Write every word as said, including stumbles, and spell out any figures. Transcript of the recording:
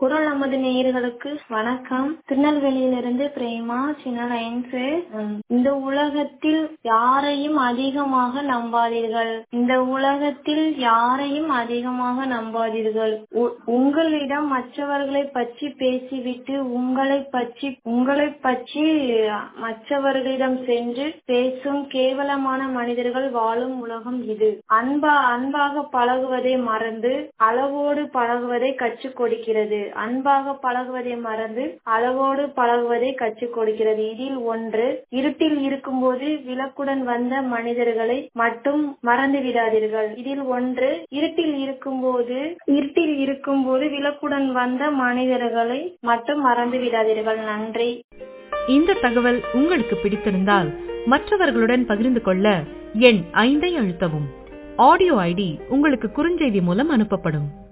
குரல் நமது நேயர்களுக்கு வணக்கம். திருநெல்வேலியிலிருந்து பிரேமா சின்ன லைன்ஸ். இந்த உலகத்தில் யாரையும் அதிகமாக நம்பாதீர்கள். இந்த உலகத்தில் யாரையும் அதிகமாக நம்பாதீர்கள். உங்களிடம் மற்றவர்களை பற்றி பேசிவிட்டு உங்களை பற்றி உங்களை பற்றி மற்றவர்களிடம் சென்று பேசும் கேவலமான மனிதர்கள் வாழும் உலகம் இது. அன்பா அன்பாக பழகுவதை மறந்து அளவோடு பழகுவதை கற்றுக் கொடுக்கிறது. அன்பாக பழகுவதை மறந்து அளவோடு பழகுவதை கற்றுக் கொடுக்கிறது. இதில் ஒன்று, இருட்டில் இருக்கும்போது விளக்குடன் வந்த மனிதர்களை மட்டும் மறந்து விடாதீர்கள். இதில் ஒன்று இருட்டில் இருக்கும்போது இருட்டில் இருக்கும்போது விளக்குடன் வந்த மனிதர்களை மட்டும் மறந்து விடாதீர்கள். நன்றி. இந்த தகவல் உங்களுக்கு பிடித்திருந்தால் மற்றவர்களுடன் பகிர்ந்து கொள்ள எண் ஐந்தை அழுத்தவும். ஆடியோ ஐடி உங்களுக்கு குறுஞ்செய்தி மூலம் அனுப்பப்படும்.